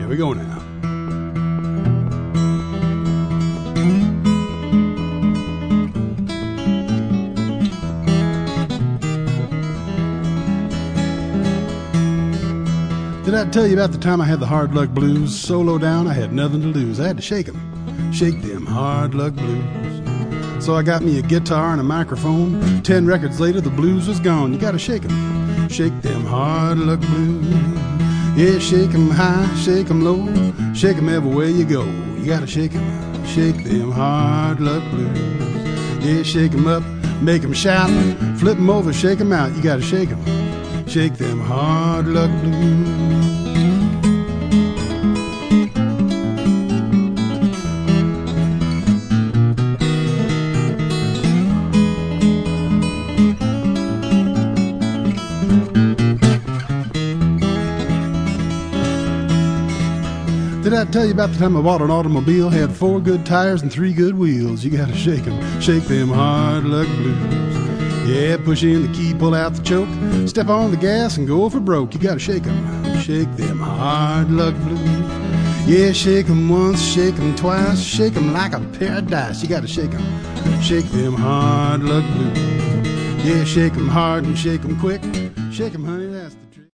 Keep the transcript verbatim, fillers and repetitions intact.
Here we go now. Did I tell you about the time I had the hard luck blues? So low down, I had nothing to lose. I had to shake 'em, shake them hard luck blues. So I got me a guitar and a microphone. Ten records later, the blues was gone. You gotta shake 'em, shake them hard luck blues. Yeah, shake 'em high, shake 'em low, shake 'em everywhere you go. You gotta shake 'em, shake them hard luck blues. Yeah, shake 'em up, make 'em shout, flip 'em over, shake 'em out. You gotta shake 'em, shake them hard luck blues. Did I tell you about the time I bought an automobile? Had four good tires and three good wheels. You gotta shake 'em, shake them hard luck blues. Yeah, push in the key, pull out the choke, step on the gas and go for broke. You gotta shake 'em, shake them hard luck blues. Yeah, shake 'em once, shake 'em twice, shake 'em like a pair of dice. You gotta shake 'em, shake them hard luck blues. Yeah, shake 'em hard and shake 'em quick. Shake 'em, honey, that's the